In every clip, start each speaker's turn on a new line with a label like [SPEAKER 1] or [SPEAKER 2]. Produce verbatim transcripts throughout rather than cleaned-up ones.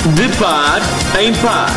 [SPEAKER 1] De par em par.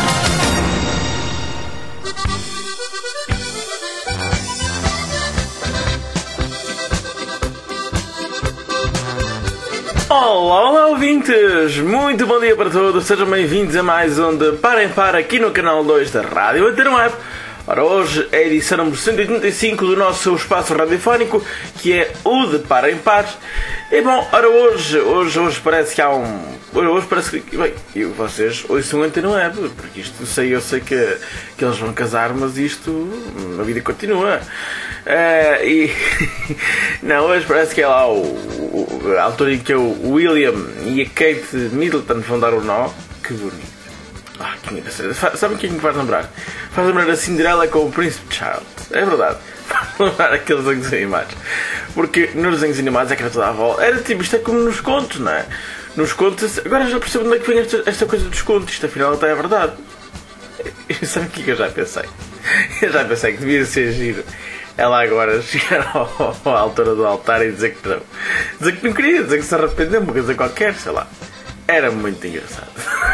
[SPEAKER 1] Olá, olá ouvintes! Muito bom dia para todos, sejam bem-vindos a mais um De Par em Par aqui no canal dois da Rádio Antena Web. Ora, hoje é a edição número cento e oitenta e cinco do nosso espaço radiofónico, que é o De Par em Par. E bom, ora hoje, hoje, hoje parece que há um... Hoje parece que... Bem, eu, vocês ouçam a Antena Web, porque isto, eu sei, eu sei que, que eles vão casar, mas isto, a vida continua. Uh, e... Não, hoje parece que é lá o, o, a altura em que o William e a Kate Middleton vão dar o nó. Que bonito. Ah, que engraçado. Sabe o que é que me faz lembrar? Faz lembrar a Cinderela com o Príncipe Charles. É verdade. Faz lembrar aqueles desenhos animados. Porque nos desenhos animados é que era toda a volta. Era tipo, isto é como nos contos, não é? Nos contos. Agora já percebo onde é que vem esta, esta coisa dos contos. Isto afinal até é verdade. Sabe o que é que eu já pensei? Eu já pensei que devia ser giro ela agora chegar ao, à altura do altar e dizer que não. Dizer que não queria, dizer que se arrependeu, uma coisa qualquer, sei lá. Era muito engraçado.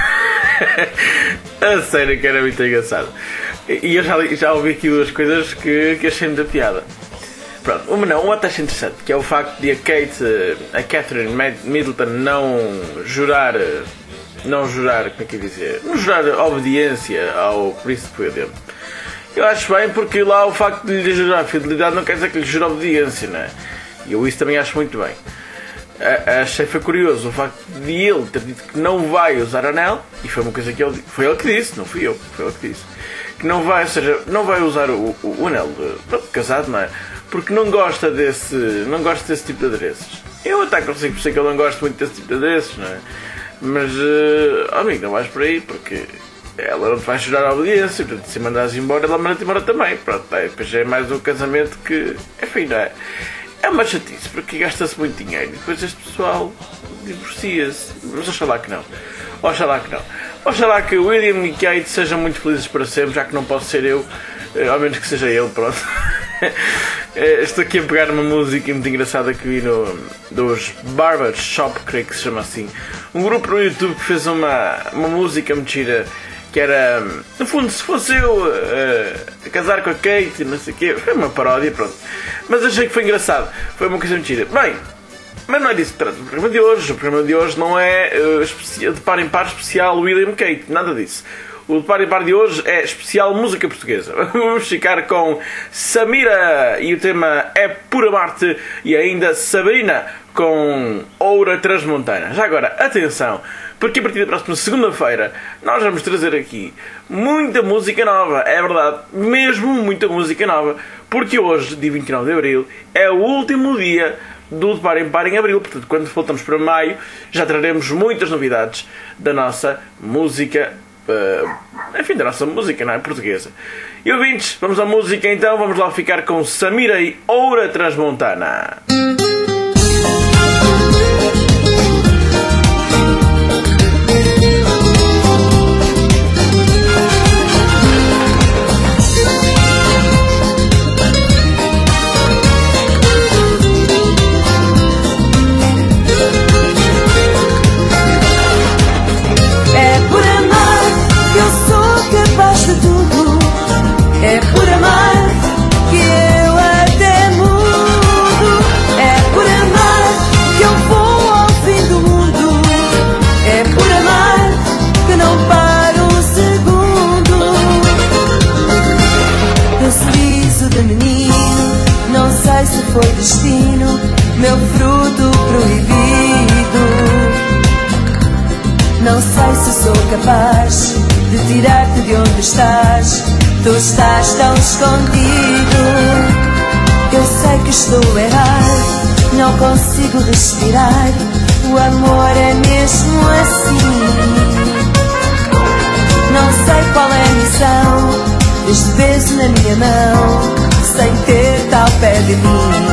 [SPEAKER 1] A sério que era muito engraçado. E eu já, já ouvi aqui duas coisas que, que achei muita piada. Pronto, uma não, uma até achei interessante, que é o facto de a Kate, a Catherine Middleton não jurar, não jurar, como é que eu dizer, não jurar obediência ao Príncipe William. Eu acho bem, porque lá o facto de lhe jurar fidelidade não quer dizer que lhe jure obediência, não é? E eu isso também acho muito bem. Achei foi curioso o facto de ele ter dito que não vai usar anel, e foi uma coisa que ele foi ele que disse, não fui eu, foi ele que disse, que não vai, ou seja, não vai usar o, o, o anel de, pronto, casado, não é? Porque não gosta desse, não gosta desse tipo de adereços. Eu até consigo perceber que ele não gosta muito desse tipo de adereços, não é? Mas, uh, amigo, não vais por aí, porque ela não te vai jurar a obediência, portanto, se mandares embora, ela manda-te embora também, pronto, é, depois é mais um casamento que, enfim, não é? É uma chatice, porque gasta-se muito dinheiro e depois este pessoal divorcia-se. Mas oxalá que não. Oxalá que não. Oxalá que William e Kate sejam muito felizes para sempre, já que não posso ser eu, ao menos que seja ele, pronto. Estou aqui a pegar uma música muito engraçada que vi no, dos Barber Shop, creio que se chama assim. Um grupo no YouTube que fez uma, uma música muito gira, que era, no fundo, se fosse eu uh, a casar com a Kate, não sei o quê. Foi uma paródia, pronto. Mas achei que foi engraçado. Foi uma coisa mentira. Bem, mas não é disso que trata o programa de hoje. O programa de hoje não é uh, especial, de par em par especial William Kate. Nada disso. O de par em par de hoje é especial música portuguesa. Vamos ficar com Samira e o tema é Pura Marte, e ainda Sabrina com Oura Transmontana. Já agora, atenção, porque a partir da próxima segunda-feira nós vamos trazer aqui muita música nova. É verdade, mesmo muita música nova, porque hoje, dia vinte e nove de Abril, é o último dia do De Par em Par em Abril. Portanto, quando voltamos para Maio, já traremos muitas novidades da nossa música, uh, enfim, da nossa música, não é? Portuguesa. E ouvintes, vamos à música então, vamos lá ficar com Samira e Oura Transmontana.
[SPEAKER 2] É por amar que eu até mudo. É por amar que eu vou ao fim do mundo. É por amar que não paro um segundo. Do sorriso de menino, não sei se foi destino, meu fruto proibido. Não sei se sou capaz de tirar-te de onde estás. Tu estás tão escondido. Eu sei que estou a errar, não consigo respirar. O amor é mesmo assim. Não sei qual é a missão deste beijo na minha mão, sem ter-te ao pé de mim.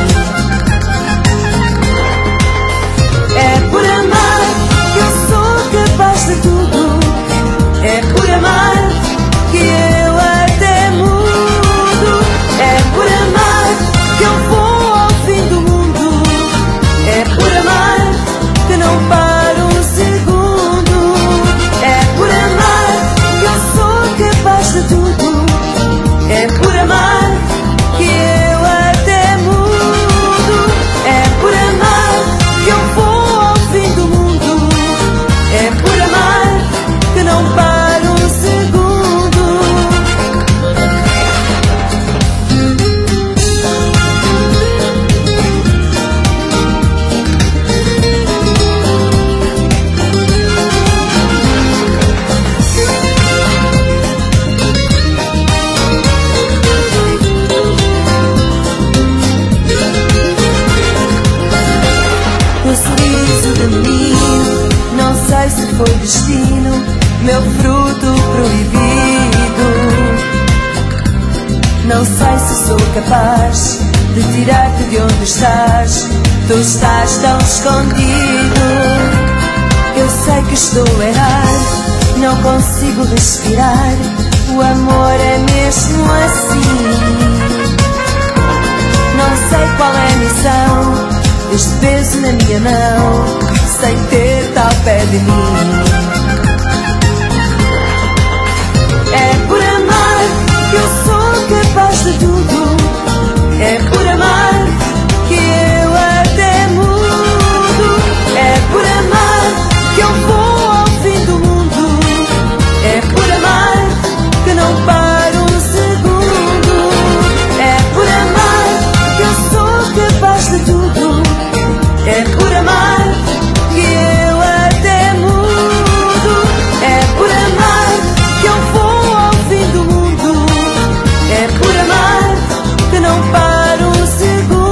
[SPEAKER 2] É por amar que eu sou capaz de tudo. É por amar que eu até mudo. É por amar que eu vou ao fim do mundo. É por amar que não paro um segundo. É por sorriso de menino, não sei se foi destino, meu fruto proibido. Não sei se sou capaz de tirar-te de onde estás, tu estás tão escondido. Eu sei que estou a errar, não consigo respirar, o amor é mesmo assim. Não sei qual é a missão deste peso na minha mão, sem ter-te ao pé de mim. É por amar que eu sou capaz de tudo, é por amar que eu até mudo, é por amar que eu vou ao fim do mundo, é por amar que não paro um segundo, é por amar que eu sou capaz de tudo, é por amar que eu até mudo, é por amar que eu vou ao fim do mundo, é por amar que não paro um segundo.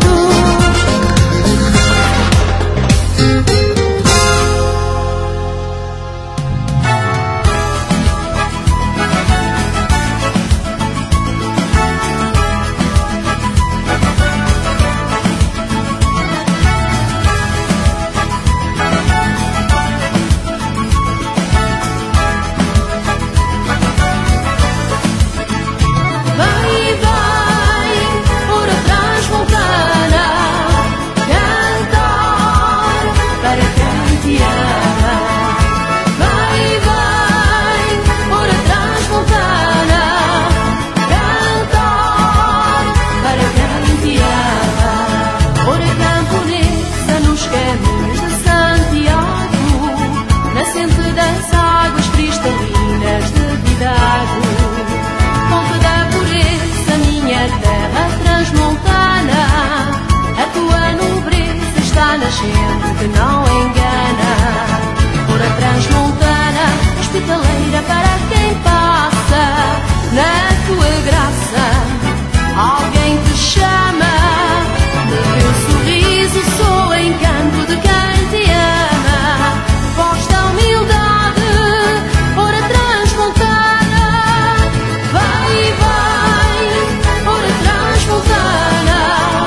[SPEAKER 3] Que não engana, por a transmontana, hospitaleira para quem passa. Na tua graça, alguém te chama. No teu sorriso sou o encanto de quem te ama. Voz da humildade, por a transmontana. Vai, vai, por a transmontana.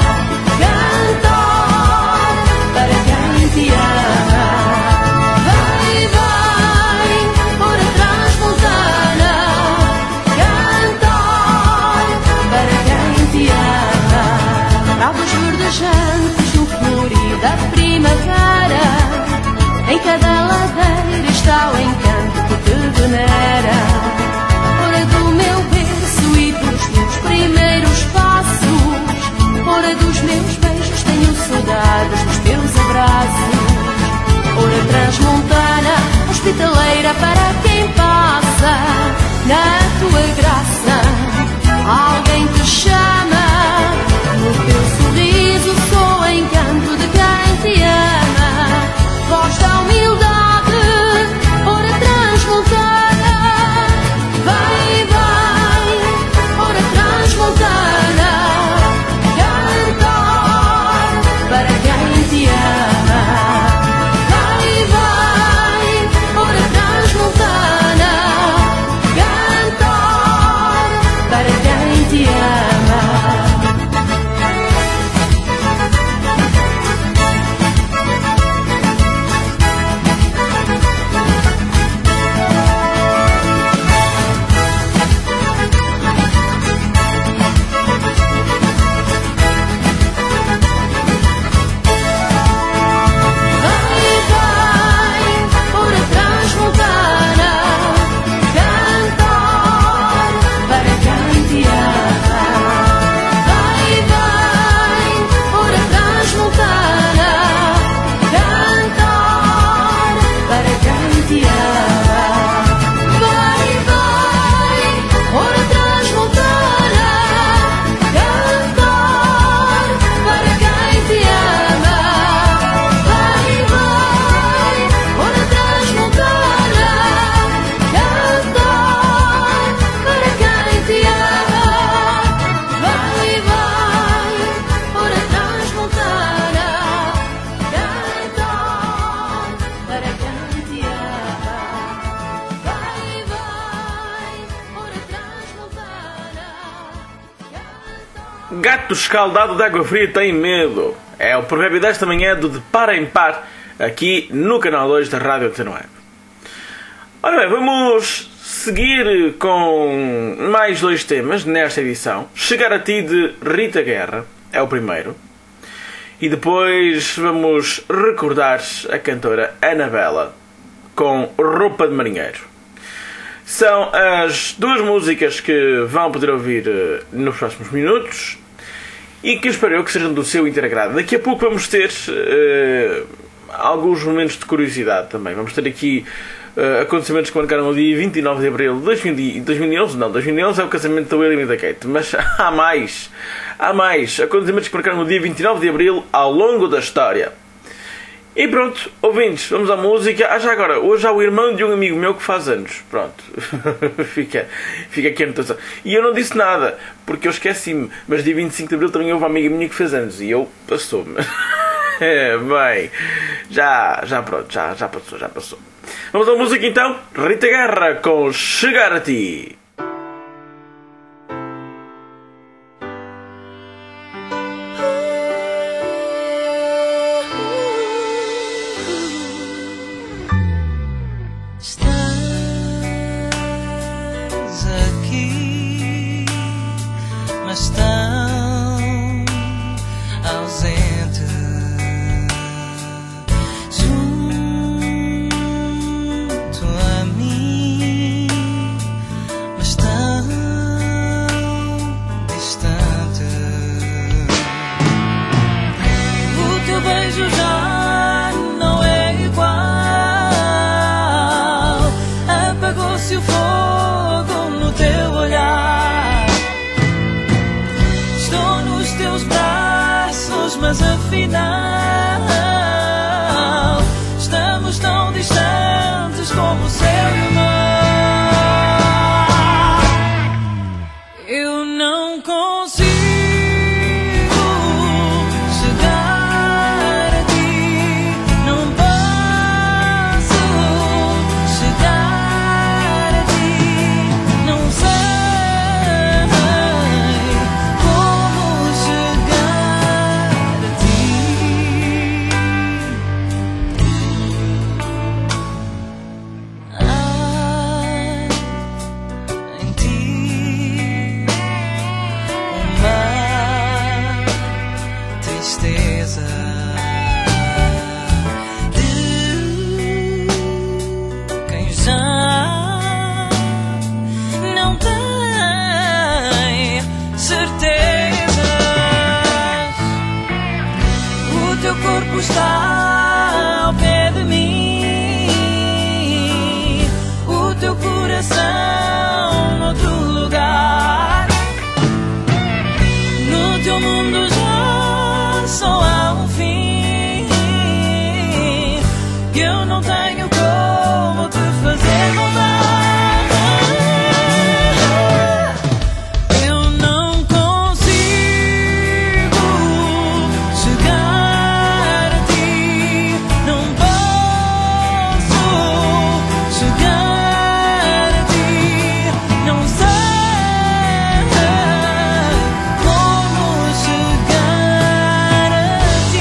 [SPEAKER 3] Da primavera, em cada ladeira está o encanto que te venera. Hora do meu berço e dos meus primeiros passos, hora dos meus beijos, tenho saudades dos teus abraços. Hora transmontana, hospitaleira para quem passa. Na tua graça, alguém te chama. No teu sorriso sou o encanto de quem te ama. Voz da humildade, ora transmontada.
[SPEAKER 1] gato escaldado de água fria tem medo. É o provérbio desta manhã do de par em par, aqui no canal dois da Rádio Antena Web. Ora bem, vamos seguir com mais dois temas nesta edição. Chegar a Ti, de Rita Guerra, é o primeiro. E depois vamos recordar a cantora Anabela com Roupa de Marinheiro. São as duas músicas que vão poder ouvir nos próximos minutos e que espero eu que sejam do seu integrado. Daqui a pouco vamos ter uh, alguns momentos de curiosidade também. Vamos ter aqui uh, acontecimentos que marcaram o dia vinte e nove de abril de dois mil e onze. Não, dois mil e onze é o casamento da William e da Kate. Mas há mais. Há mais acontecimentos que marcaram o dia vinte e nove de abril ao longo da história. E pronto, ouvintes, vamos à música. Ah, já agora, hoje há o irmão de um amigo meu que faz anos. Pronto, fica, fica aqui a anotação. E eu não disse nada, porque eu esqueci-me. Mas dia vinte e cinco de abril também houve uma amiga minha que fez anos. E eu passou-me. É, bem, já, já pronto, já, já passou, já passou. Vamos à música então. Rita Guerra com Chegar a Ti.
[SPEAKER 4] Mas afinal estamos tão distantes como seu irmão. Eu não consigo chegar a ti, não posso chegar a ti, não sei como chegar a ti. Há em ti uma tristeza de quem já não tem certezas. O teu corpo está ao pé de mim, o teu coração noutro lugar. No teu mundo já só há um fim, que eu não tenho como te fazer mudar. Eu não consigo chegar a ti, não posso chegar a ti, não sei como chegar a ti.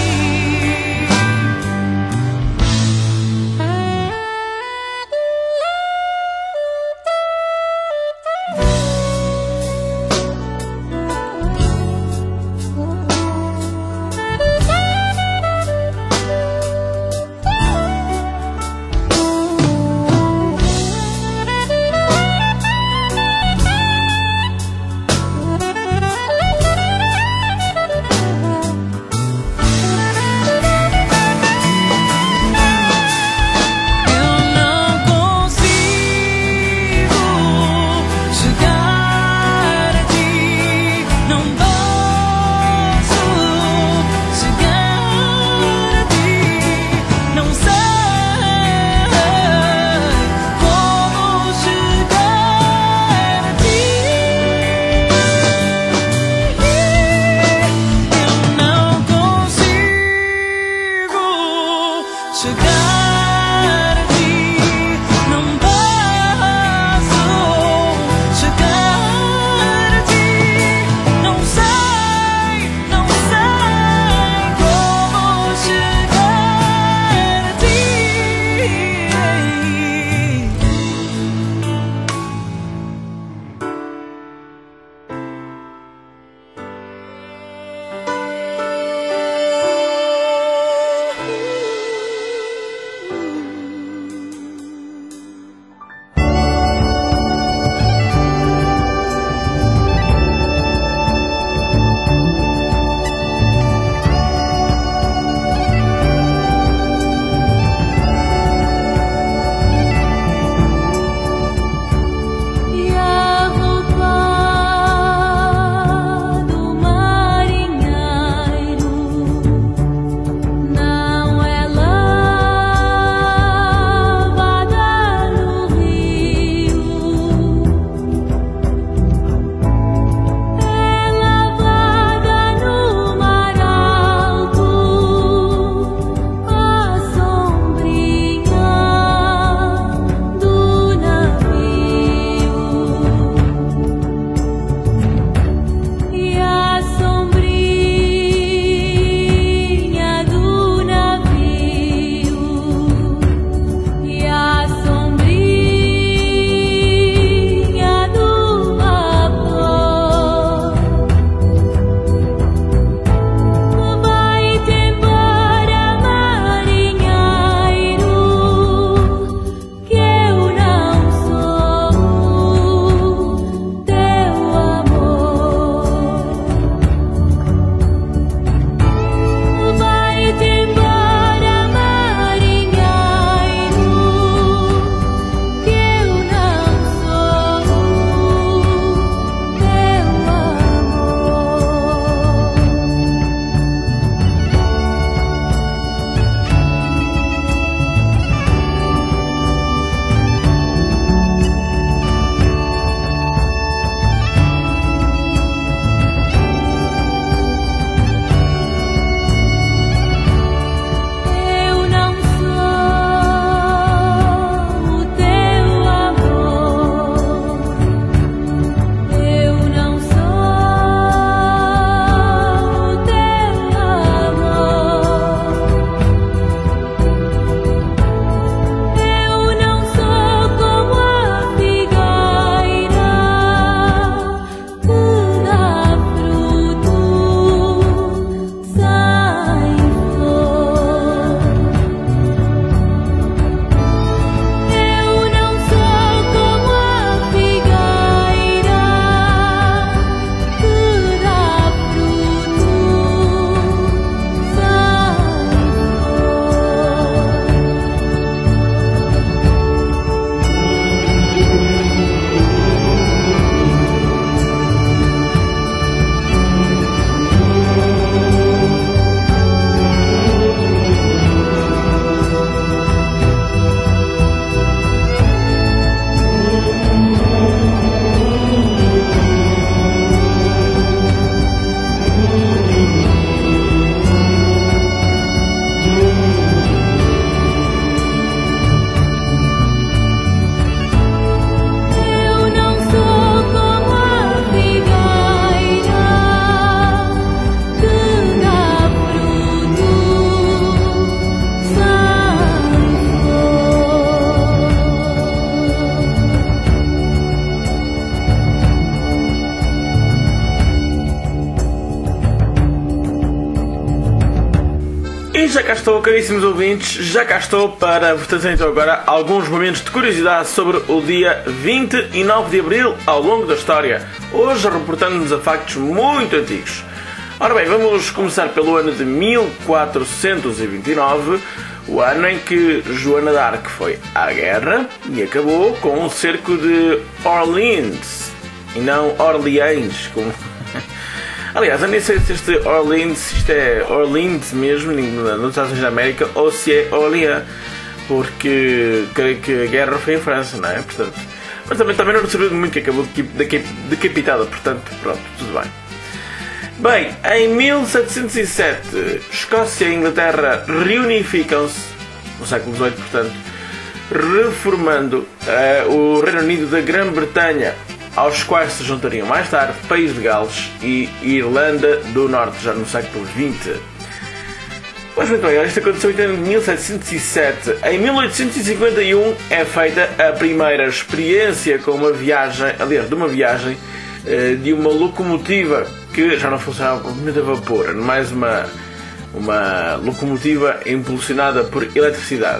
[SPEAKER 1] E já cá estou, caríssimos ouvintes, já cá estou para vos trazer então agora alguns momentos de curiosidade sobre o dia vinte e nove de Abril ao longo da história, hoje reportando-nos a factos muito antigos. Ora bem, vamos começar pelo ano de mil quatrocentos e vinte e nove, o ano em que Joana d'Arc foi à guerra e acabou com o cerco de Orleans, e não Orleans, como... Aliás, eu nem sei se este Orleans, isto é Orleans mesmo, nos Estados Unidos da América, ou se é Orleans, porque creio que a guerra foi em França, não é? Portanto, mas também, também não recebeu muito, que acabou decapitada, portanto, pronto, tudo bem. Bem, em mil setecentos e sete, Escócia e Inglaterra reunificam-se, no século dezoito, portanto, reformando uh, o Reino Unido da Grã-Bretanha, aos quais se juntariam mais tarde País de Gales e Irlanda do Norte, já no século vinte. Pois muito bem, isto aconteceu em mil setecentos e sete. Em mil oitocentos e cinquenta e um é feita a primeira experiência com uma viagem, aliás, de uma viagem de uma locomotiva que já não funcionava com movimento a vapor, mais uma, uma locomotiva impulsionada por eletricidade.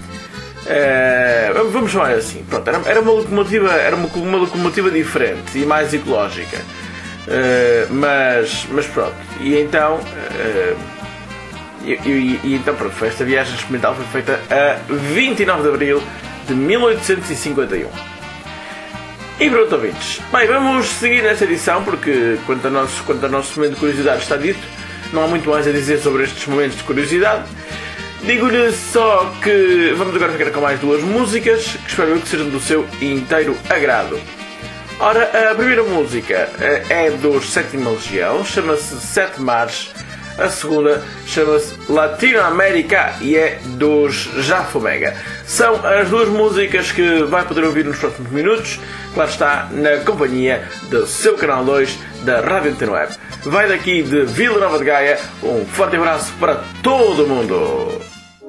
[SPEAKER 1] Uh, vamos chamar assim, pronto, era, era uma locomotiva, era uma, uma locomotiva diferente e mais ecológica, uh, mas, mas pronto, e então, uh, e, e, e então pronto, esta viagem experimental foi feita a vinte e nove de Abril de mil oitocentos e cinquenta e um. E pronto, ouvintes, bem, vamos seguir nesta edição, porque quanto ao nosso, quanto ao nosso momento de curiosidade está dito, não há muito mais a dizer sobre estes momentos de curiosidade. Digo-lhe só que vamos agora ficar com mais duas músicas que espero que sejam do seu inteiro agrado. Ora, a primeira música é dos Sétima Legião, chama-se Sete Mares. A segunda chama-se Latinoamérica e é dos Jafomega. São as duas músicas que vai poder ouvir nos próximos minutos. Claro está, na companhia do seu canal dois da Rádio Antena Web. Vai daqui de Vila Nova de Gaia. Um forte abraço para todo mundo.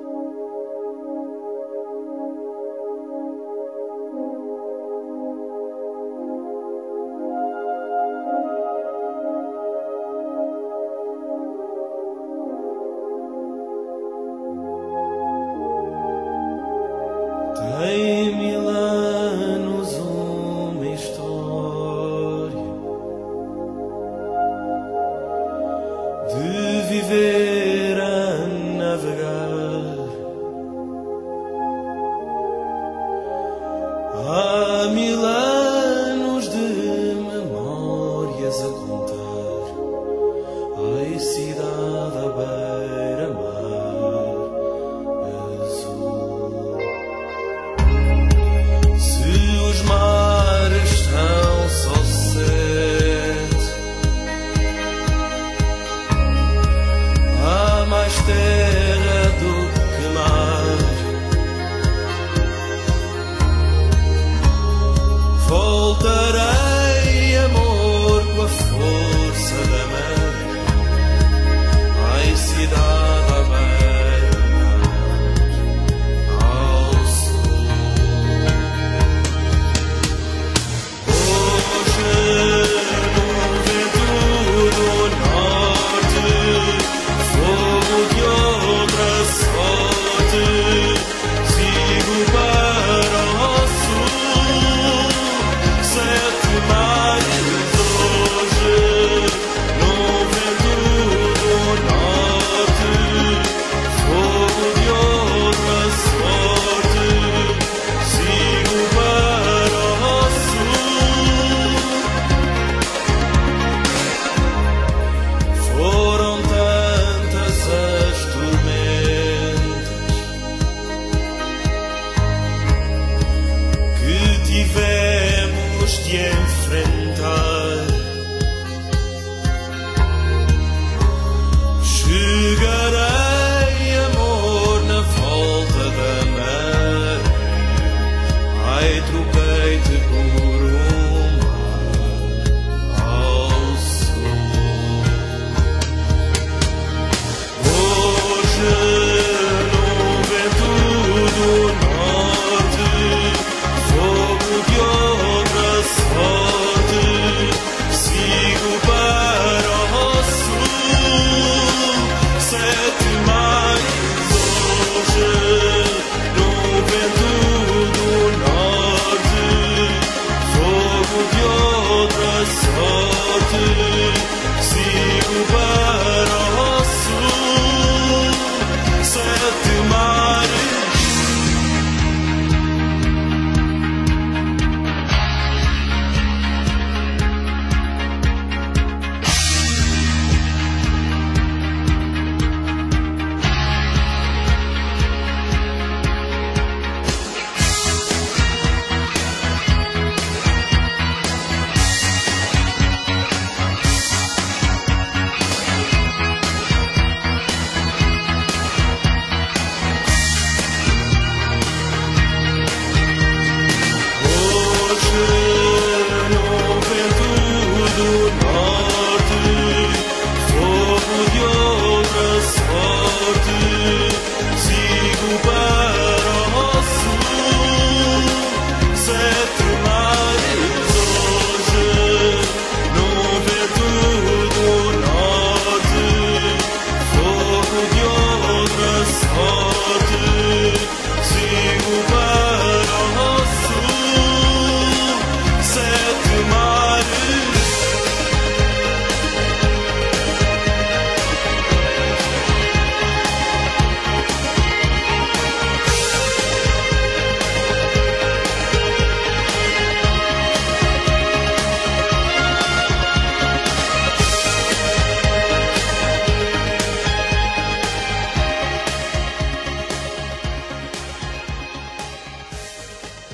[SPEAKER 4] Tem mil anos uma história de viver a navegar. Há mil anos de memórias a contar. Ai, cidade à beira-mar azul. Os mares são só sete. Há mais terra do que mar.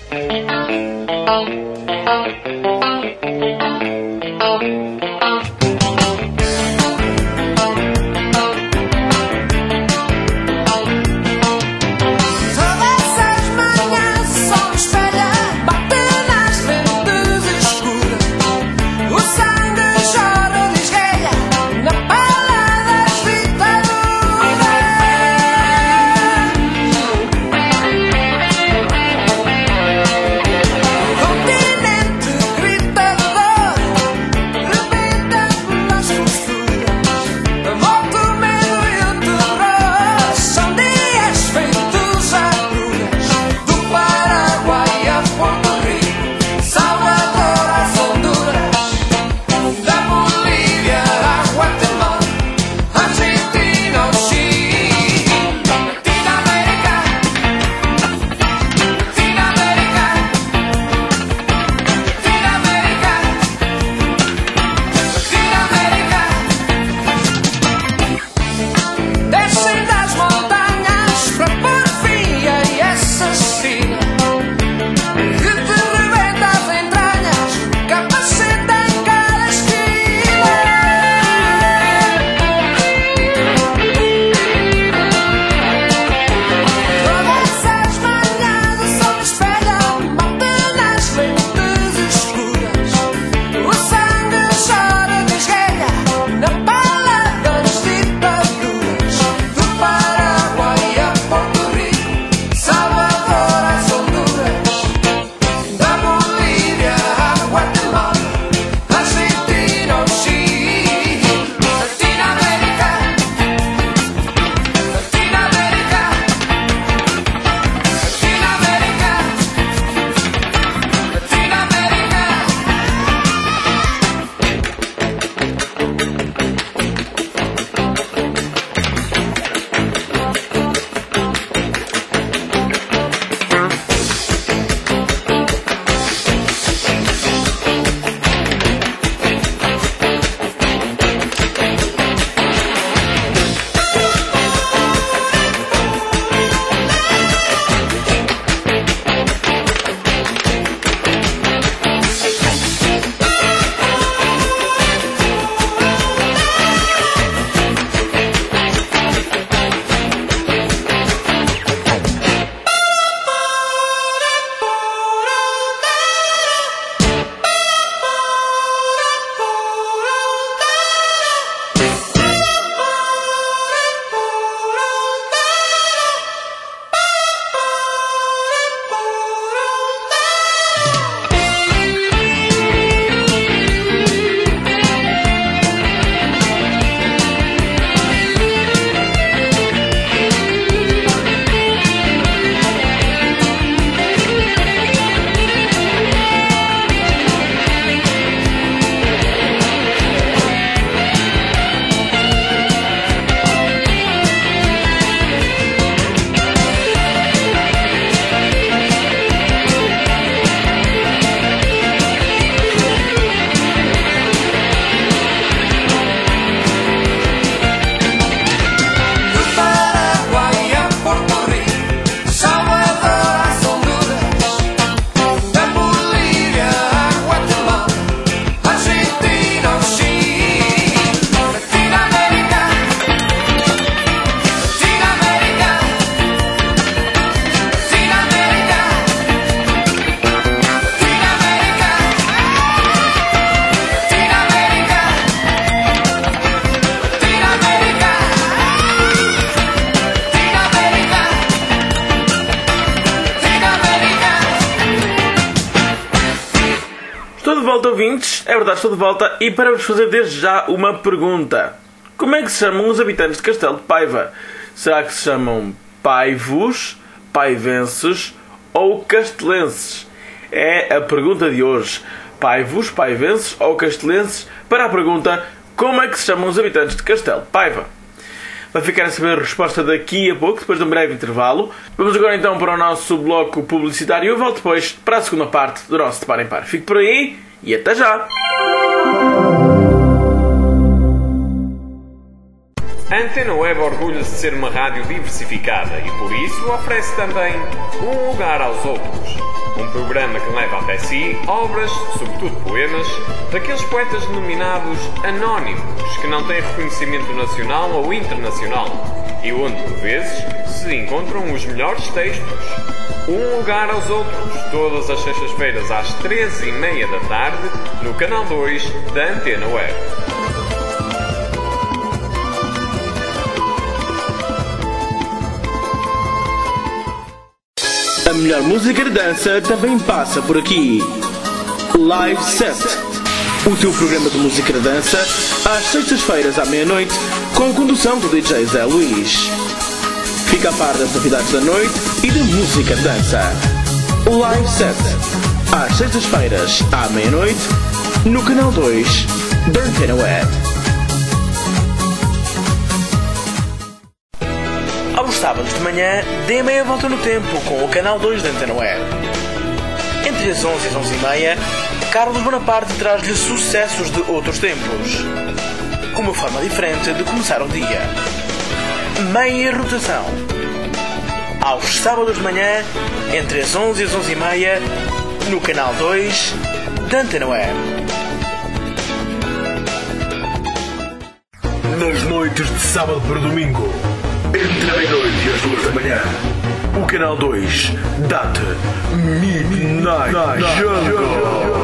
[SPEAKER 1] volta, ouvintes. É verdade, estou de volta e para vos fazer desde já uma pergunta. Como é que se chamam os habitantes de Castelo de Paiva? Será que se chamam paivos, paivenses ou castelenses? É a pergunta de hoje. Paivos, paivenses ou castelenses? Para a pergunta, como é que se chamam os habitantes de Castelo de Paiva? Vai ficar a saber a resposta daqui a pouco, depois de um breve intervalo. Vamos agora então para o nosso bloco publicitário e eu volto depois para a segunda parte do nosso De Par em Par. Fique por aí e até já!
[SPEAKER 5] A Antena Web orgulha-se de ser uma rádio diversificada e, por isso, oferece também Um Lugar aos Outros. Um programa que leva até si obras, sobretudo poemas, daqueles poetas denominados anónimos, que não têm reconhecimento nacional ou internacional, e onde, por vezes, se encontram os melhores textos. Um Lugar aos Outros, todas as sextas-feiras às treze e meia da tarde, no canal dois da Antena Web.
[SPEAKER 1] A melhor música de dança também passa por aqui. Live Set, o teu programa de música de dança, às sextas-feiras à meia-noite, com a condução do D J Zé Luís. Fica a par das novidades da noite e da música de dança. Live Set, às sextas-feiras à meia-noite, no canal dois da Antena Web. Aos sábados de manhã, dê meia volta no tempo com o canal dois da Antena Web. Entre as onze e as onze e meia, Carlos Bonaparte traz-lhe sucessos de outros tempos. Uma forma diferente de começar um dia. Meia rotação. Aos sábados de manhã, entre as onze e as onze e meia, no canal dois da Antena Web. Nas noites de sábado para domingo, entre a meia-noite e as duas da manhã, o canal dois dá-te Midnight Jungle.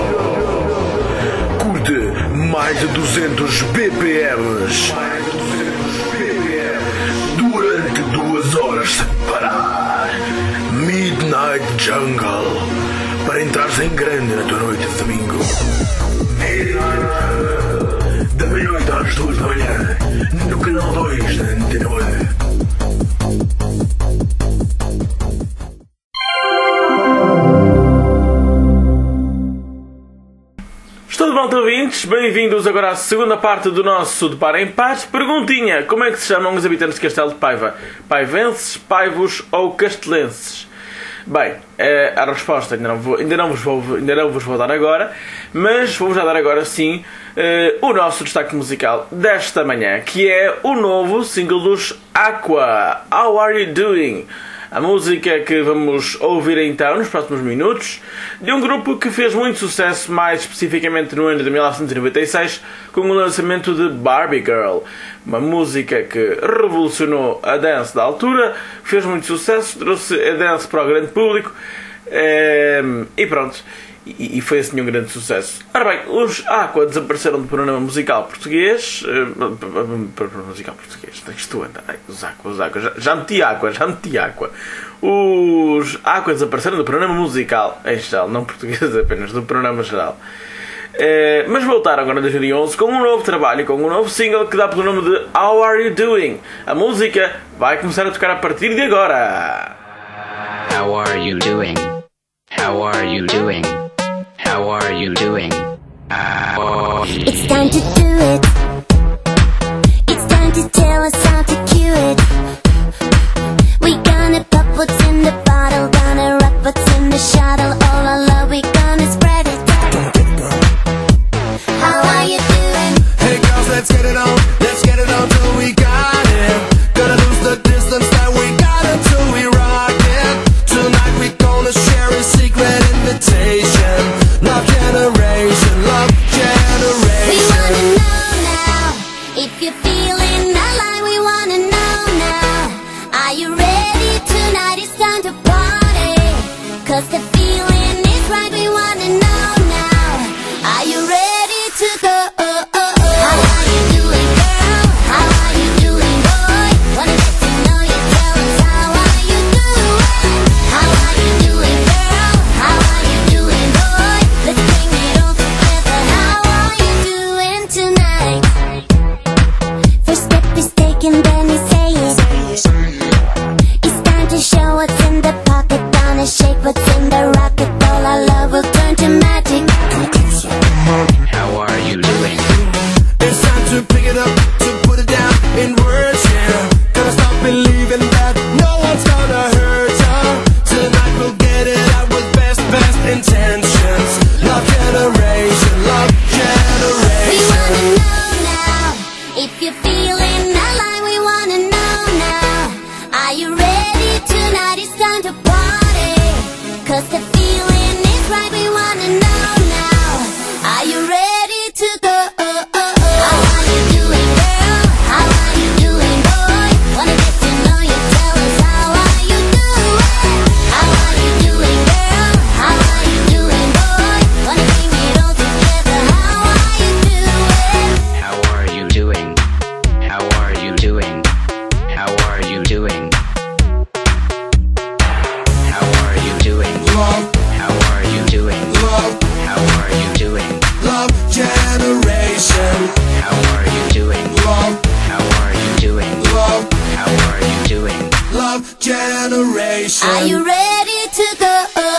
[SPEAKER 1] Curte mais de duzentos B P Ms durante duas horas sem parar. Midnight Jungle, para entrares em grande na tua noite de domingo. Midnight Jungle, da meia-noite às duas da manhã, no canal dois da Antena Web. Estou de volta, ouvintes. Bem-vindos agora à segunda parte do nosso De Par em Par. Perguntinha: como é que se chamam os habitantes de Castelo de Paiva? Paivenses, paivos ou castelenses? Bem, a resposta ainda não, vou, ainda, não vos vou, ainda não vos vou dar agora, mas vou-vos já dar agora sim uh, o nosso destaque musical desta manhã, que é o novo single dos Aqua, How Are You Doing? A música que vamos ouvir então nos próximos minutos, de um grupo que fez muito sucesso, mais especificamente no ano de mil novecentos e noventa e seis, com o lançamento de Barbie Girl. Uma música que revolucionou a dance da altura, fez muito sucesso, trouxe a dance para o grande público, e pronto. E foi assim um grande sucesso. Ora bem, os Aqua desapareceram do programa musical português. Uh, musical português, onde é que estou a andar? Ai, os Aqua, os Aqua. Já, já meti Aqua, já meti Aqua. Os Aqua desapareceram do programa musical, em geral, não português apenas, do programa geral. Uh, mas voltaram agora em dois mil e onze com um novo trabalho, com um novo single que dá pelo nome de How Are You Doing? A música vai começar a tocar a partir de agora.
[SPEAKER 6] How are you doing? How are you doing? How are you doing? How...
[SPEAKER 7] It's time to do it. It's time to tell us how to cue it. We gonna pop what's in the bottle, gonna rock what's in the shuttle. All our love, we gonna spread it. How are you doing?
[SPEAKER 8] Hey girls, let's get it on. Let's get it on till we got it. Gonna lose the distance that we got until we rock it. Tonight we gonna share a secret invitation. Love generation, love generation.
[SPEAKER 7] We wanna know now if you're feeling alive. We wanna know now. Are you ready? Tonight it's time to party. Cause the feeling is right. We wanna know now. Are you ready to go? Oh, oh, oh. How are you doing, girl? How are you doing, boy? Wanna get to know you. Tell us how are you doing? How are you doing, girl? How are you doing, boy? Let's bring it on together. How are you doing tonight? First step is taken, then you say it. It's time to show what's in the pocket. Gonna shake what's in the rocket. All our love will turn to magic.
[SPEAKER 6] How are you doing?
[SPEAKER 8] It's time to pick it up, to put it down in words, yeah. Gotta stop believing that no one's gonna hurt ya. Tonight we'll get it out with best, best intentions. Love generation, love generation.
[SPEAKER 7] We wanna know now if you're feeling alive. We Cause the feeling is right, we wanna know now. Are you ready to go? How are you doing, girl? How are you doing, boy? Wanna get to know you, tell us how are you doing? How are you doing, girl? How are you doing, boy? Wanna bring it all together, how are you doing?
[SPEAKER 6] How are you doing? How are you doing? How are you doing? How are you doing?
[SPEAKER 8] Love,
[SPEAKER 6] How are you doing?
[SPEAKER 8] love,
[SPEAKER 6] How are you doing?
[SPEAKER 8] love generation.
[SPEAKER 6] How are you doing?
[SPEAKER 8] Love,
[SPEAKER 6] How are you doing?
[SPEAKER 8] love,
[SPEAKER 6] How are you doing?
[SPEAKER 8] love generation.
[SPEAKER 7] Are you ready to go?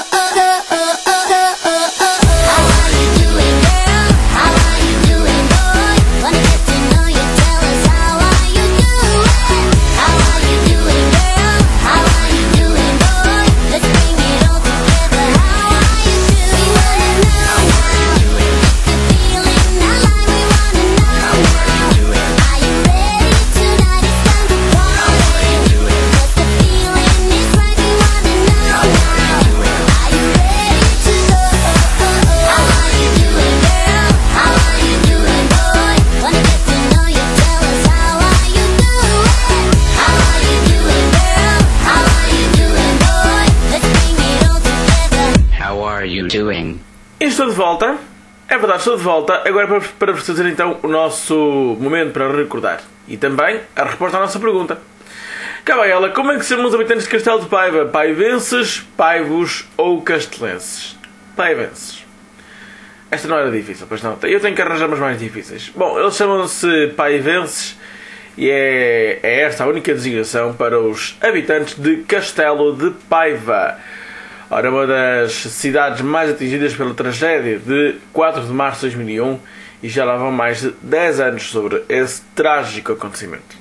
[SPEAKER 7] How are you doing, girl? How are you doing, boy? Wanna get to know you, tell us how are you doing? How are you doing, girl? How are you doing, boy? Let's bring it all together, how are you doing? We wanna know now. The feeling not like we wanna know now. Are you ready tonight? It's time to party. Cause the feeling is right, we wanna know now. Are you ready to go? How are you doing, girl? How are you doing, boy? Wanna get to know you, tell us how are you doing? How are you doing, girl? How are you doing, boy? Let's bring it all together.
[SPEAKER 6] How are you doing?
[SPEAKER 1] E estou de volta. É verdade, estou de volta. Agora para, para vos fazer então o nosso momento para recordar. E também a resposta à nossa pergunta. Cá vai ela. Como é que se chamam os habitantes de Castelo de Paiva? Paivenses, paivos ou castelenses? Paivenses. Esta não era difícil, pois não. Eu tenho que arranjar umas mais difíceis. Bom, eles chamam-se paivenses e é, é esta a única designação para os habitantes de Castelo de Paiva. Ora, uma das cidades mais atingidas pela tragédia de quatro de março de dois mil e um, e já lá vão mais de dez anos sobre esse trágico acontecimento.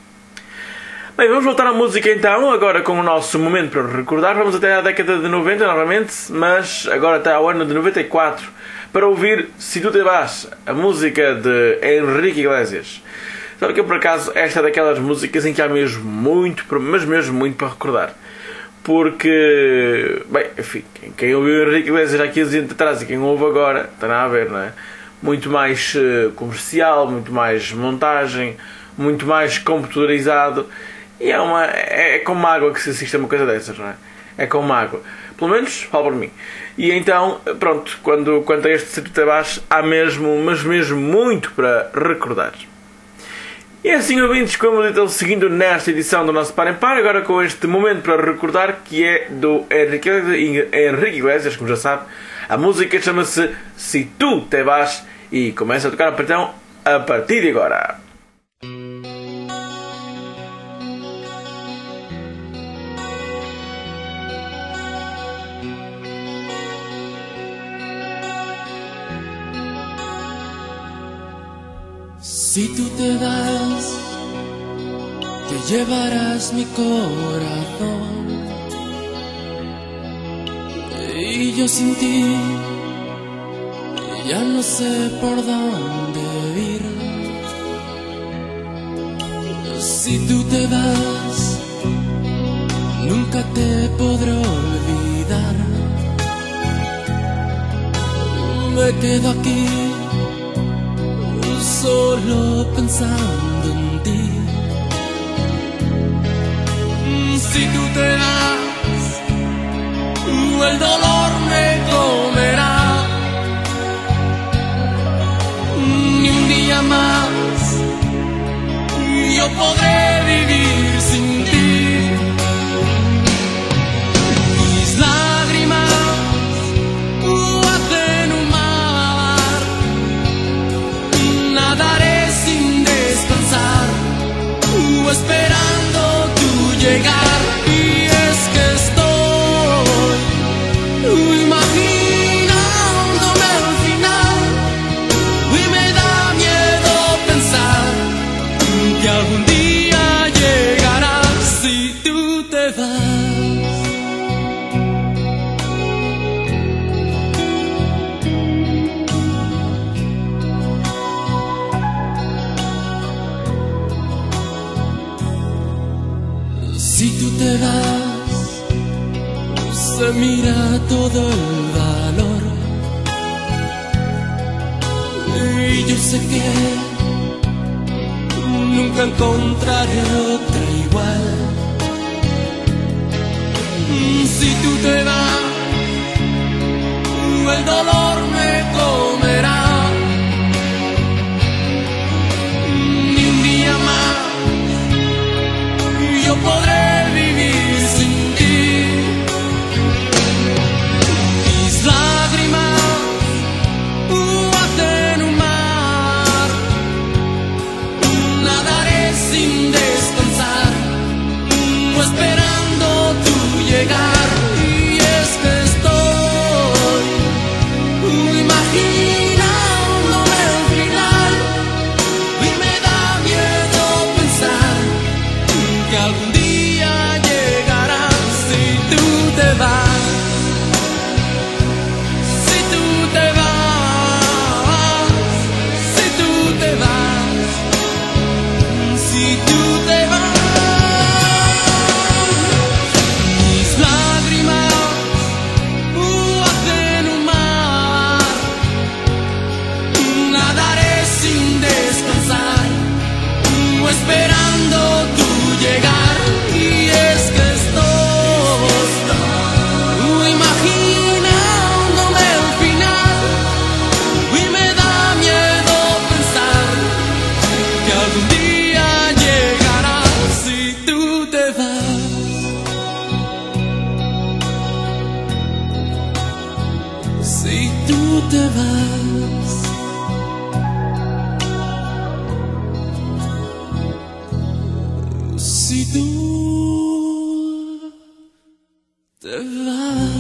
[SPEAKER 1] Bem, vamos voltar à música então, agora com o nosso momento para recordar. Vamos até à década de noventa novamente, mas agora até ao ano de noventa e quatro, para ouvir Se Tu Te Vas, a música de Henrique Iglesias. Sabe que eu, por acaso, esta é daquelas músicas em que há mesmo muito, mas mesmo muito para recordar. Porque, bem, enfim, quem ouviu Henrique Iglesias há quinze anos atrás e quem ouve agora, está nada a ver, não é? Muito mais uh, comercial, muito mais montagem, muito mais computadorizado. E é, uma, é, é como água que se assiste a uma coisa dessas, não é? É como água. Pelo menos, falo por mim. E então, pronto, quando, quanto a este Se Tu Te Vas, há mesmo, mas mesmo muito para recordar. E assim, ouvintes, como então, seguindo nesta edição do nosso Par em Par, agora com este momento para recordar, que é do Henrique, Henrique Iglesias, como já sabe, a música chama-se Se Tu Te Vas e começa a tocar então a partir de agora.
[SPEAKER 9] Si tú te vas, te llevarás mi corazón. Y yo sin ti ya no sé por dónde ir. Si tú te vas, nunca te podré olvidar. Me quedo aquí solo pensando en ti. Si tú te vas, el dolor me comerá. Ni un día más yo podré vivir sin ti. Mis lágrimas hacen un mar. Nadaré sin descansar, esperando tu llegar. Y es que estoy imaginándome al final, y me da miedo pensar que algún día se mira todo el valor. Y yo sé que nunca encontraré otra igual. Si tú te vas, el dolor me comerá. Ni un día más yo podré vivir sin ti. Mis lágrimas hacen un mar. Nadaré sin descansar, esperando tu llegar. Y es que estoy imaginándome el final. Y me da miedo pensar que algún día llegará. Si tú te vas, si tú te vas, si tú te vas, si tú te vas. Mis lágrimas hacen un mar. Nadaré sin descansar, esperando tu llegar. Y es que estoy imaginándome el final. Y me da miedo pensar que algún día llegará. Si tú te vas, si tú te vas, si tú te vas.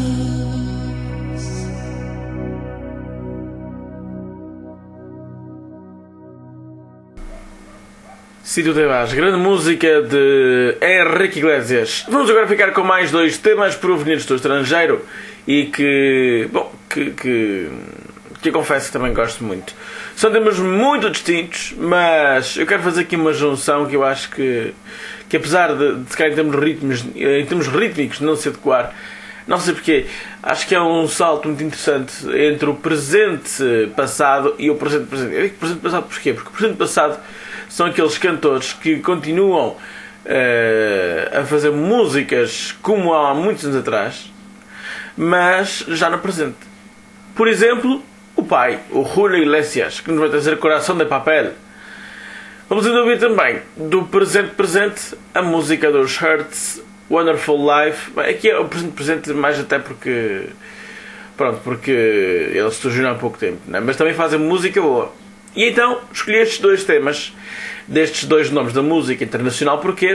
[SPEAKER 1] Se Tu Te Vas, grande música de Henrique Iglesias. Vamos agora ficar com mais dois temas provenientes do estrangeiro e que, bom, que, que, que eu confesso que também gosto muito. São temas muito distintos, mas eu quero fazer aqui uma junção que eu acho que, que apesar de, de ficar em termos, ritmos, em termos rítmicos não se adequar, não sei porquê, acho que é um salto muito interessante entre o presente passado e o presente presente. Eu digo presente passado porquê? Porque o presente passado são aqueles cantores que continuam uh, a fazer músicas como há muitos anos atrás, mas já no presente. Por exemplo, o pai, o Julio Iglesias, que nos vai trazer Coração de Papel. Vamos ainda ouvir também, do presente presente, a música dos Hurts, Wonderful Life. Bem, aqui é o presente presente mais até porque, pronto, porque eles surgiram há pouco tempo, né? Mas também fazem música boa. E então escolhi estes dois temas, destes dois nomes da música internacional. Porquê?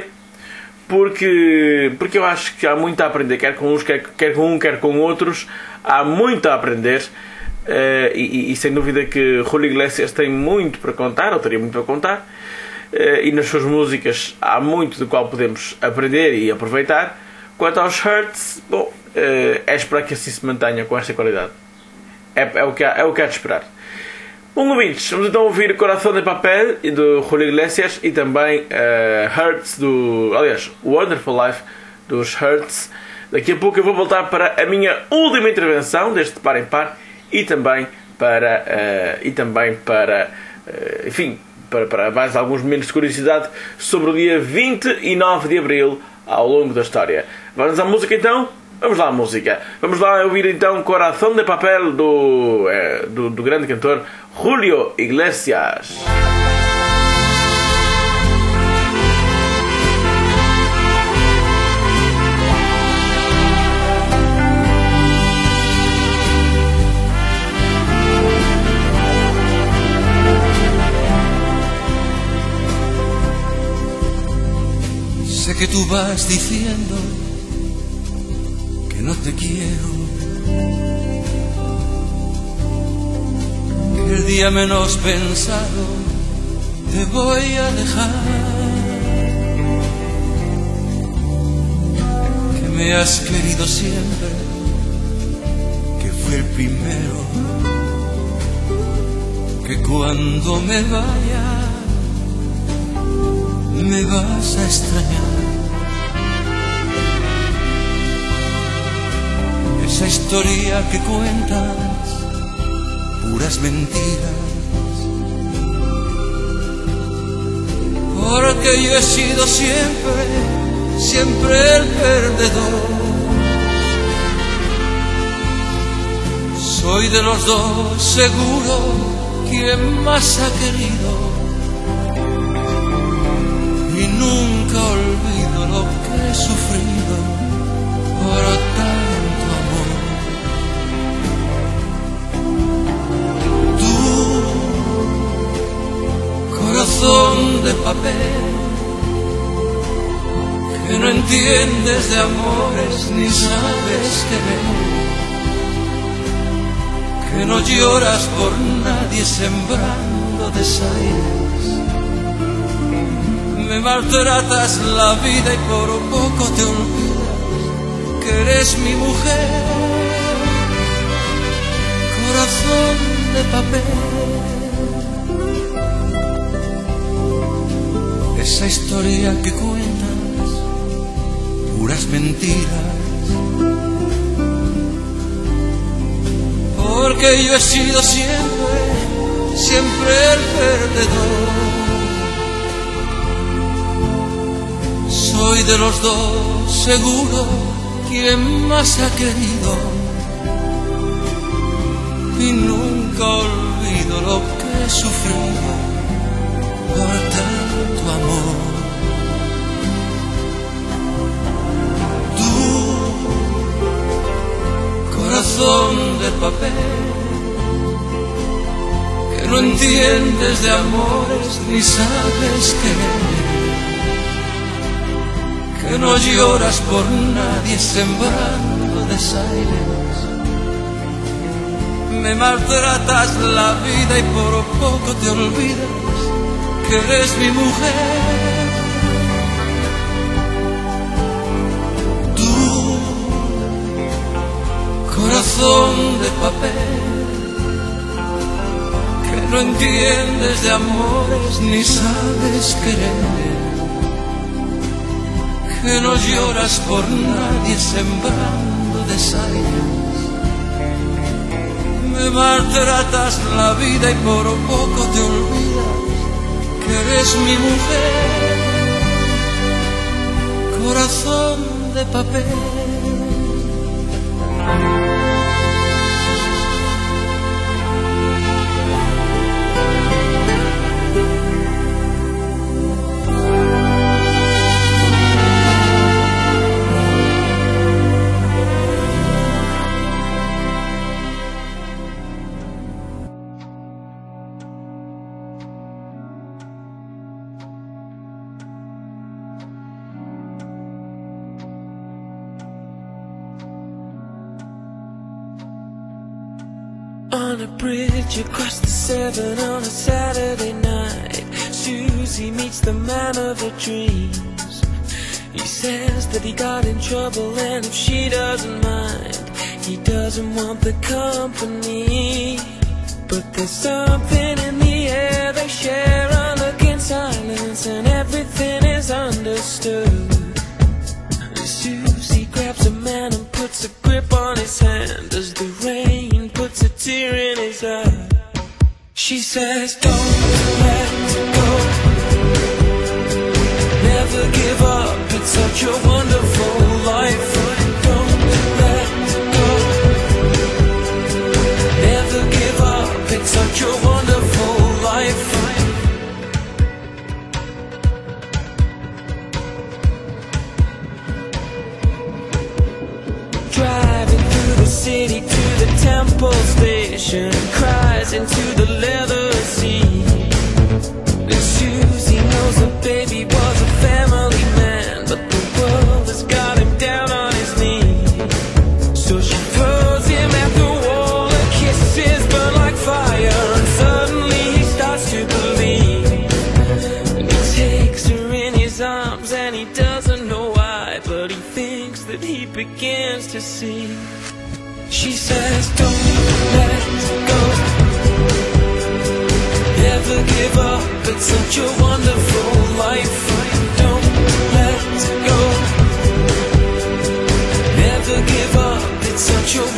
[SPEAKER 1] Porque, porque eu acho que há muito a aprender, quer com uns, quer, quer com um, quer com outros. Há muito a aprender. Uh, e, e sem dúvida que Julio Iglesias tem muito para contar, ou teria muito para contar. Uh, e nas suas músicas há muito do qual podemos aprender e aproveitar. Quanto aos Hurts, bom, uh, é esperar que assim se mantenha com esta qualidade. É, é, o, que há, é o que há de esperar. Bom, ouvintes, vamos então ouvir Coração de Papel do Julio Iglesias e também uh, Hurts do... aliás, Wonderful Life dos Hurts. Daqui a pouco eu vou voltar para a minha última intervenção deste Par em Par e também para, uh, e também para uh, enfim, para, para mais alguns momentos de curiosidade sobre o dia vinte e nove de Abril ao longo da história. Vamos à música então? Vamos lá à música. Vamos lá ouvir então Coração de Papel do, uh, do, do grande cantor Julio Iglesias.
[SPEAKER 10] Sé que tú vas diciendo que no te quiero, que el día menos pensado te voy a dejar, que me has querido siempre, que fui el primero, que cuando me vaya me vas a extrañar. esa historia que cuentas, puras mentiras. Porque yo he sido siempre, siempre el perdedor. Soy de los dos seguro quien más ha querido, y nunca olvido lo que he sufrido por tanto amor. Tú, corazón de papel, que no entiendes de amores ni sabes querer, que no lloras por nadie sembrando desaires. Me maltratas la vida y por poco te olvidas que eres mi mujer. Corazón de papel, esa historia que cuentas, puras mentiras. Porque yo he sido siempre, siempre el perdedor. Soy de los dos seguro quien más ha querido, y nunca olvido lo que he sufrido por tanto amor. Corazón de papel, que no entiendes de amores ni sabes querer, que no lloras por nadie sembrando desaires. Me maltratas la vida y por poco te olvidas que eres mi mujer. Corazón de papel, que no entiendes de amores ni sabes querer, que no lloras por nadie sembrando desaires. Me maltratas la vida y por poco te olvidas que eres mi mujer. Corazón de papel.
[SPEAKER 11] On a bridge across the Severn on a Saturday night, Susie meets the man of her dreams. He says that he got in trouble and if she doesn't mind, he doesn't want the company. But there's something in the air, they share a look in silence and everything is understood. Susie grabs a man and puts a grip on his hand as the rain puts a tear in his eye. She says, don't let go, never give up, it's such a wonderful life. Don't let go, never give up, it's such a wonderful life. Driving through the city to the Temple Station, cries into the leather seat. And Susie knows her baby was a family man, but the world has got him down on his knees. So she throws him at the wall, her kisses burn like fire, and suddenly he starts to believe. And he takes her in his arms and he doesn't know why, but he thinks that he begins to see. She says, don't let go, never give up, it's such a wonderful life. Don't let go, never give up, it's such a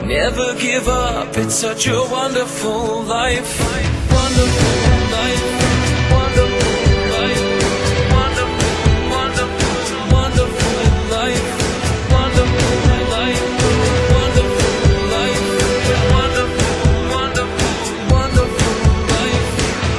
[SPEAKER 10] Never give up, it's such a wonderful life. Wonderful life. Wonderful life. Wonderful, wonderful, wonderful life. Wonderful life. Wonderful life. Wonderful, wonderful, wonderful life.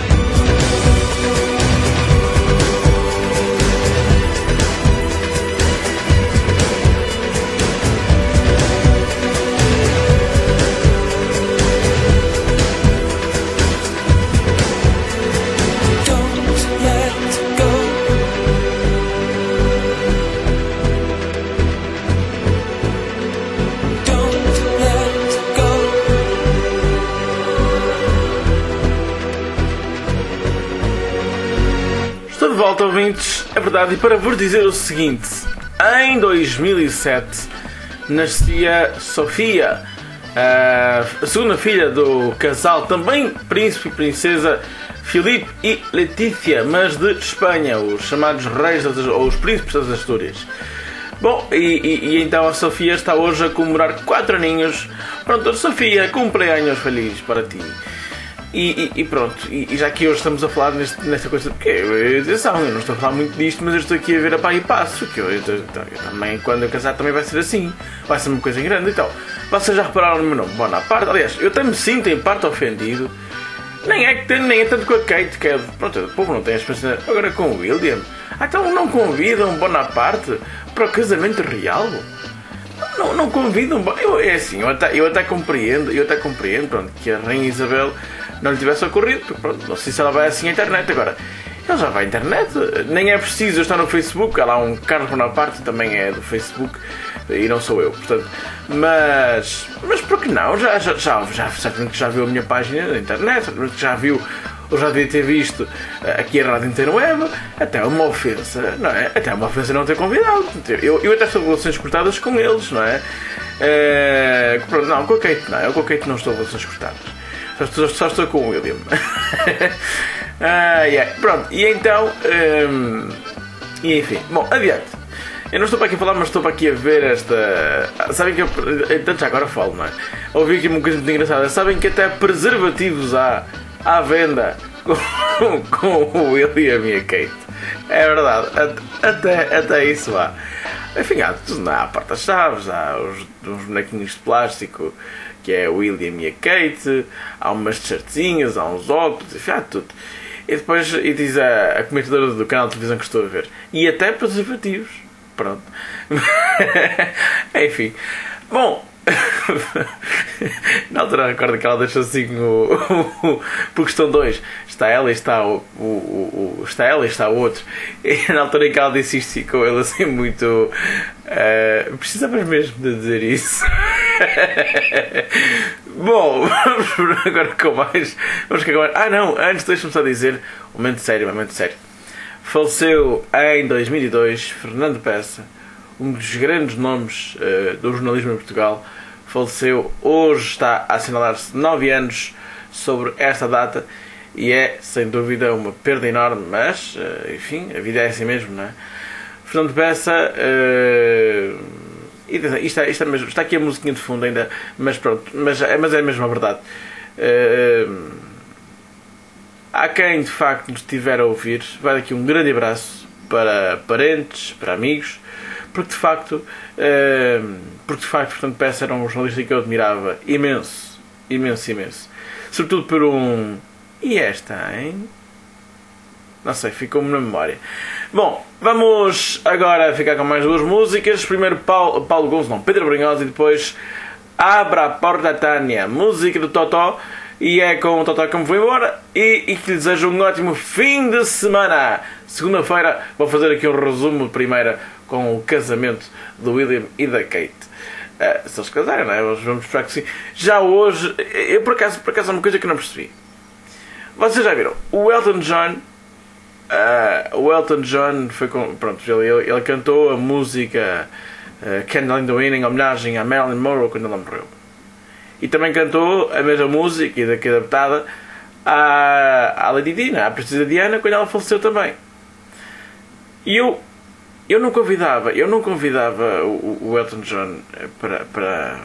[SPEAKER 1] Estou de volta, ouvintes, é verdade, e para vos dizer o seguinte: em dois mil e sete nascia Sofia, a segunda filha do casal, também príncipe e princesa Filipe e Letícia, mas de Espanha, os chamados reis das, ou os príncipes das Astúrias. Bom, e, e, e então a Sofia está hoje a comemorar quatro aninhos. Pronto, Sofia, cumpleaños feliz para ti. E, e, e pronto, e, e já que hoje estamos a falar neste, nesta coisa, porque eu, atenção, eu não estou a falar muito disto, mas eu estou aqui a ver a pá e passo, que eu, eu, eu, eu também, quando eu casar, também vai ser assim, vai ser uma coisa grande e tal. Vocês já repararam no meu nome, Bonaparte? Aliás, eu até me sinto em parte ofendido, nem é, que, nem é tanto com a Kate, que é, pronto, o povo não tem a experiência, agora com o William. Ah, então não convidam Bonaparte para o casamento real? Não, não convidam, eu, é assim, eu até, eu até compreendo, eu até compreendo, pronto, que a Rainha Isabel não lhe tivesse ocorrido, porque pronto, não sei se ela vai assim à internet agora. Ele já vai à internet, nem é preciso eu estar no Facebook, há lá um Carlos Bonaparte, também é do Facebook, e não sou eu, portanto, mas, mas por que não? Já, já, já, já, certamente já viu a minha página na internet, certamente já viu, ou já devia ter visto aqui a Rádio Interweb, até uma ofensa, não é? Até uma ofensa não ter convidado. Eu, eu até estou de relações cortadas com eles, não é? É pronto, não, com a Kate não, eu com a Kate não estou de relações cortadas. Só estou, só estou com o William. ah, yeah. Pronto, e então. Um, e enfim, bom, adiante. Eu não estou para aqui a falar, mas estou para aqui a ver esta. Sabem que eu. Tanto já agora falo, não é? Ouvi aqui uma coisa muito engraçada. Sabem que até preservativos há à venda com, com o William e a Kate. É verdade, até, até isso há. Enfim, há tudo, há porta-chaves, há os, uns bonequinhos de plástico, que é o William e a Kate, há umas t-shirtzinhas, há uns óculos, enfim, há tudo. E depois, e diz a, a comentadora do canal de televisão que estou a ver, e até preservativos. Pronto. Enfim. Bom. Na altura recordo que ela deixou assim o, o, porque estão dois, está ela e está o, o, o está ela e está o outro, e na altura em que ela disse isto ficou ele assim muito uh, precisavas mesmo de dizer isso. Bom, vamos agora com mais, vamos com mais. Ah não, antes deixa-me só dizer um momento sério, um momento sério. Faleceu em dois mil e dois Fernando Peça, um dos grandes nomes uh, do jornalismo em Portugal. Faleceu, hoje está a assinalar-se nove anos sobre esta data e é, sem dúvida, uma perda enorme, mas, uh, enfim, a vida é assim mesmo, não é? Fernando Peça, uh, isto é, isto é mesmo, está aqui a musiquinha de fundo ainda, mas pronto, mas, mas é mesmo a verdade. Uh, há quem, de facto, nos estiver a ouvir, vai daqui um grande abraço para parentes, para amigos, porque de facto, uh, porque de facto, portanto, Peça era um jornalista que eu admirava imenso, imenso, imenso. Sobretudo por um... E esta, hein? Não sei, ficou-me na memória. Bom, vamos agora ficar com mais duas músicas. Primeiro Paulo, Paulo Gonçalves, não, Pedro Brunhosa, e depois Abra a Porta Tânia, música do Totó. E é com o Totó que me vou embora e, e que lhe desejo um ótimo fim de semana. Segunda-feira vou fazer aqui um resumo de primeira com o casamento do William e da Kate. Uh, se eles casarem, não é? Vamos esperar que sim. Já hoje, eu por acaso, por acaso há uma coisa que eu não percebi. Vocês já viram? O Elton John, uh, o Elton John foi com, pronto, ele, ele, ele cantou a música uh, Candle in the Wind em homenagem a Marilyn Monroe quando ela morreu. E também cantou a mesma música, e daqui adaptada, à, à Lady Di, à Princesa Diana, quando ela faleceu também. E eu, eu não convidava, eu não convidava o, o Elton John para, para,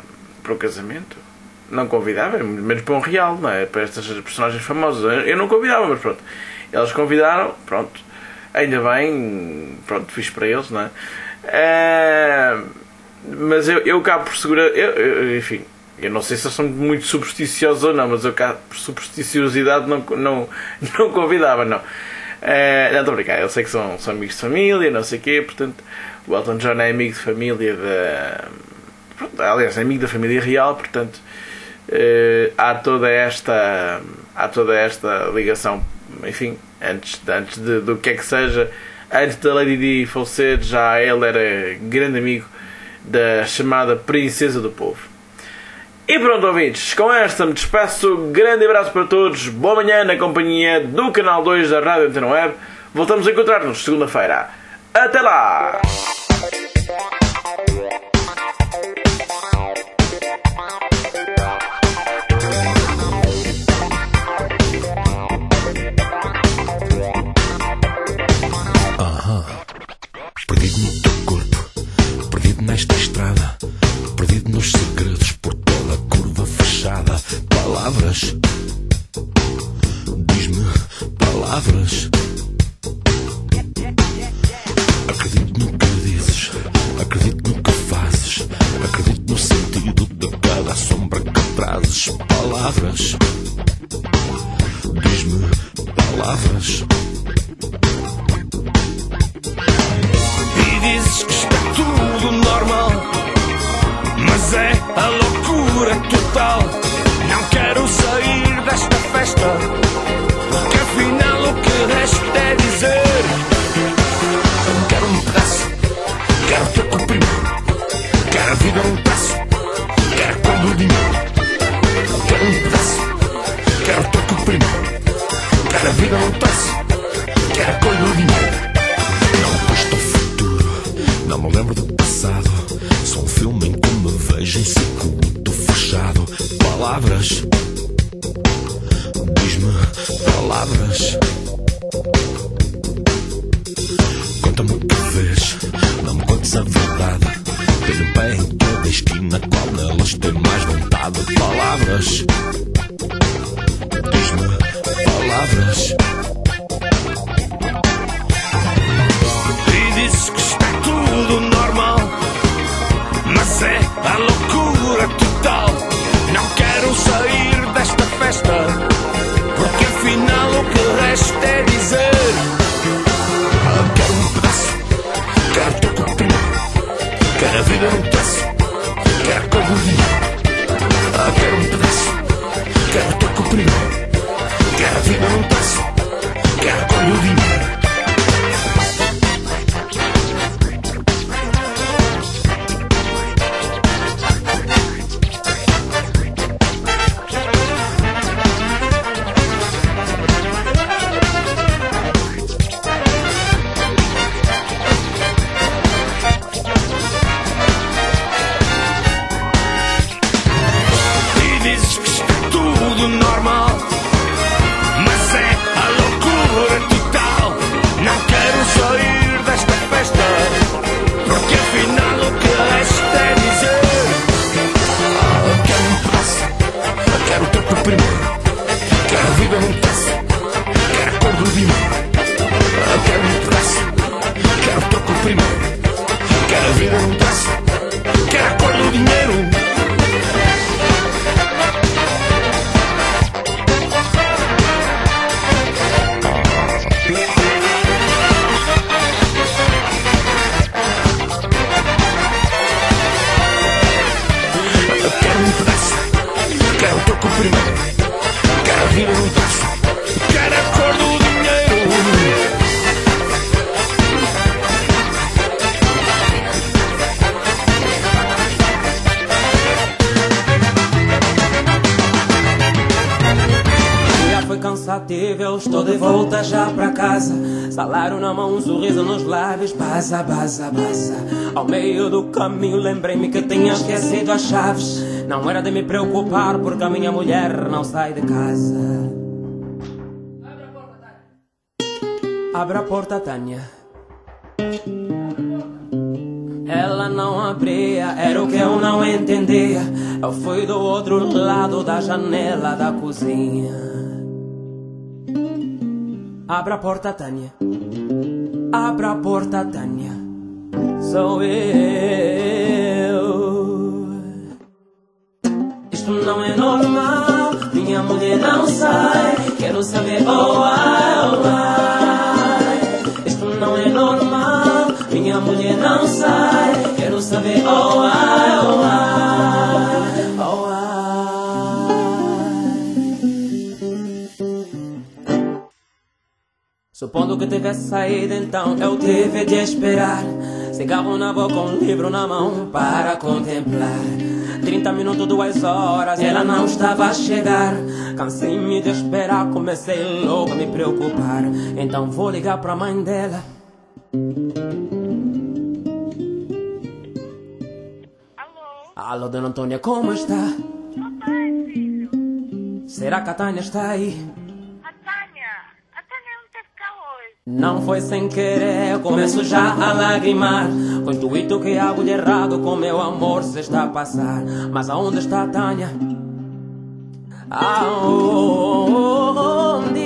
[SPEAKER 1] para o casamento. Não convidava, menos para um real, não é? Para estas personagens famosas. Eu não convidava, mas pronto. Eles convidaram, pronto. Ainda bem, pronto, fiz para eles, não é? É mas eu, eu cá por segurar, eu, eu, enfim, eu não sei se eles são muito supersticiosos ou não, mas eu cá por supersticiosidade não, não, não convidava, não. É, não estou a brincar, eu sei que são, são amigos de família, não sei o quê, portanto, o Elton John é amigo de família da. Pronto, aliás, é amigo da família real, portanto, é, há toda esta. Há toda esta ligação, enfim, antes, antes de, do que é que seja, antes da Lady Di falecer, já ele era grande amigo da chamada Princesa do Povo. E pronto, ouvintes, com esta me despeço. Grande abraço para todos, boa manhã na companhia do canal dois da Rádio Antena Web. Voltamos a encontrar-nos segunda-feira. Até lá!
[SPEAKER 12] Perdido no teu corpo, perdido nesta estrada, perdido nos segredos por toda a curva fechada. Palavras, diz-me palavras. Acredito no que dizes, acredito no que fazes, acredito no sentido de cada sombra que trazes. Palavras, diz-me palavras. Dizes que está tudo normal, mas é a loucura total. Não quero sair desta festa, porque afinal o que resta é dizer: quero um pedaço, quero o teu corpo primeiro, quero a vida num pedaço, quero a cor do dinheiro. Quero um pedaço, quero o teu corpo primeiro, quero a vida num pedaço, quero a cor do dinheiro. Não me lembro do passado, sou um filme em que me vejo em circuito fechado. Palavras, diz-me palavras. Conta-me o que vês, não me contes a verdade. Tenho um pé em toda a esquina, qual nelas tem mais vontade. Palavras, diz-me palavras. E dizes que está tudo normal, mas é a loucura total. Não quero sair desta festa, porque afinal o que resta é dizer: ah, quero um pedaço, quero o teu corpo primeiro, quero a vida num pedaço, quero a cor do dinheiro. Ah, quero um pedaço, quero o teu corpo primeiro, quero a vida num pedaço, quero a cor do dinheiro.
[SPEAKER 11] Eu estou de volta já pra casa, salário na mão, um sorriso nos lábios, baza, baza, baza. Ao meio do caminho lembrei-me que tinha esquecido as chaves. Não era de me preocupar porque a minha mulher não sai de casa. Abre a porta, Tânia. Ela não abria, era o que eu não entendia. Eu fui do outro lado da janela da cozinha. Abra a porta, Tânia. Abra a porta, Tânia. Sou eu. Isto não é normal. Minha mulher não sai. Quero saber, oh ai, oh ai. Isto não é normal. Minha mulher não sai. Quero saber, oh ai, oh ai, oh ai. Supondo que tivesse saído, então eu tive de esperar. Cigarro na boca, um livro na mão para contemplar. Trinta minutos, duas horas, ela não estava a chegar. Cansei-me de esperar, comecei logo a me preocupar. Então vou ligar para a mãe dela. Alô, dona Antônia, como está?
[SPEAKER 13] Tô bem, filho.
[SPEAKER 11] Será que a Tânia está aí?
[SPEAKER 13] A Tânia? A Tânia não teve cá hoje.
[SPEAKER 11] Não foi sem querer, começo já a lagrimar. Com o intuito que algo de errado com meu amor se está a passar. Mas aonde está a Tânia? Aonde?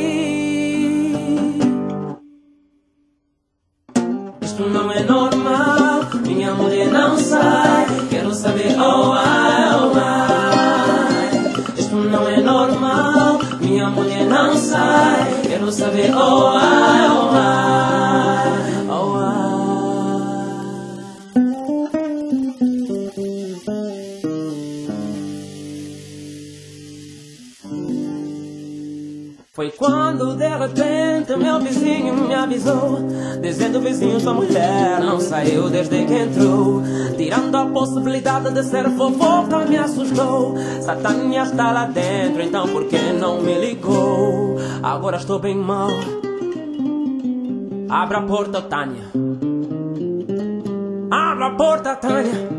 [SPEAKER 11] Isto não é normal, minha mulher não sai. Quero saber, oh ai, oh ai. Isto não é normal, minha mulher não sai. Quero saber, oh ai, oh ai, oh ai. Foi quando de repente meu vizinho me avisou, dizendo: vizinho, sua mulher não saiu desde que entrou. Tirando a possibilidade de ser fofoca, me assustou. Satânia está lá dentro, então por que não me ligou? Agora estou bem mal. Abra a porta, Tânia. Abra a porta, Tânia.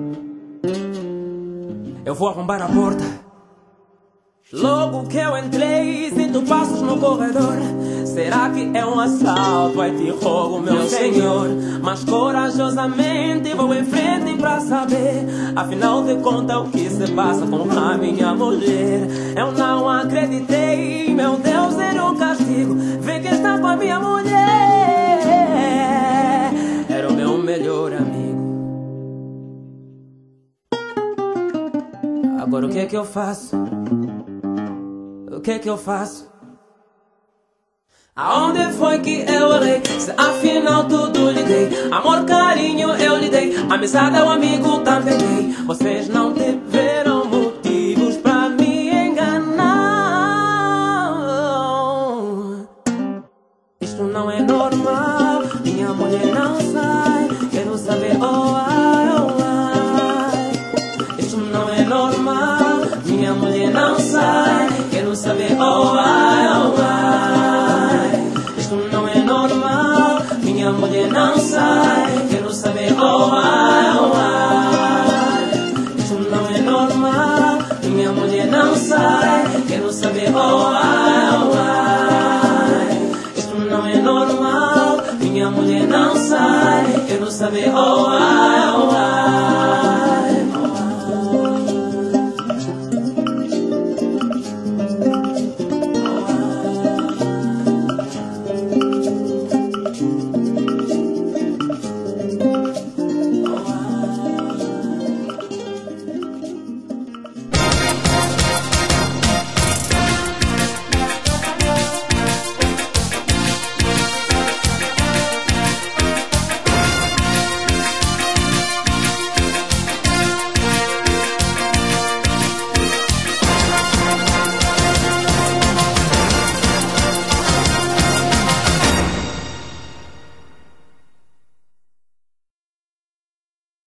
[SPEAKER 11] Eu vou arrombar a porta. Logo que eu entrei, sinto passos no corredor. Será que é um assalto? Ai, te rogo, meu senhor. Mas corajosamente vou em frente pra saber. Afinal de contas, o que se passa com a minha mulher? Eu não acreditei, meu Deus, era um castigo. Vê que está com a minha mulher. Era o meu melhor amigo. Agora o que é que eu faço? O que é que eu faço? Aonde foi que eu errei? Se afinal tudo lhe dei. Amor, carinho eu lhe dei. Amizade ao amigo também dei. Vocês não tiveram motivos pra me enganar. Isto não é normal. Minha mulher não sai. Quero saber, oh ai, oh ai. Isto não é normal. Minha mulher não sai. Quero saber, oh ai, oh ai. Isto não é normal. Minha mulher não sai. Quero saber, oh ai, oh ai. Isto não é normal. Minha mulher não sai. Quero saber, oh ai, oh ai. Isto não é normal. Minha mulher não sai. Quero saber, oh ai, oh ai.